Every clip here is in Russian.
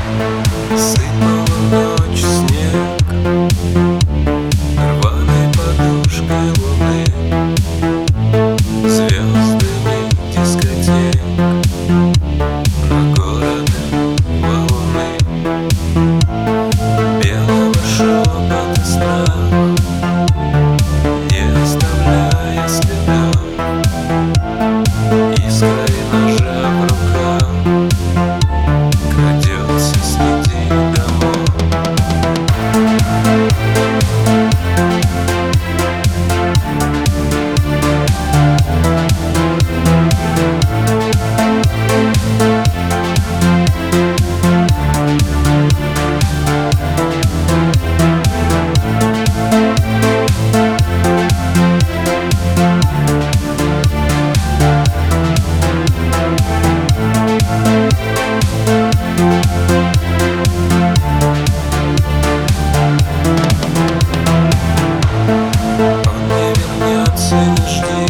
Сыпал в ночь снег рваной подушкой луны, звездами дискотек над городом валуны. Белого шепота страх, не оставляя следа, искрой ножа в руках крадется среди домов. Не жди,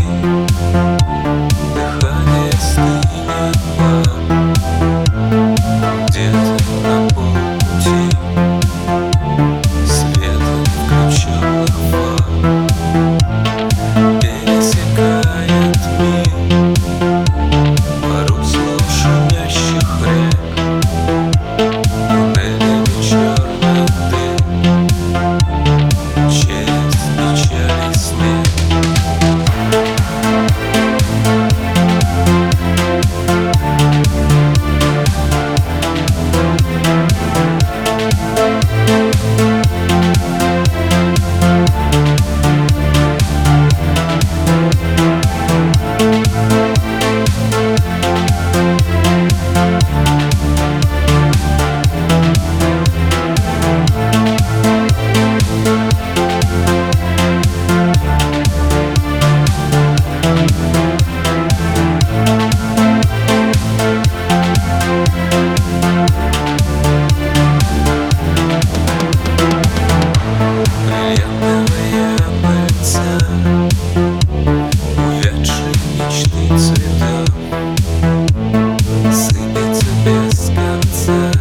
дыхание стынет пар, где-то на полпути светом включенных фар пересекает мир по руслу шумящих рек, туннелями черный дым через печаль и смех. Увядшие мечты цветов сыпется без конца.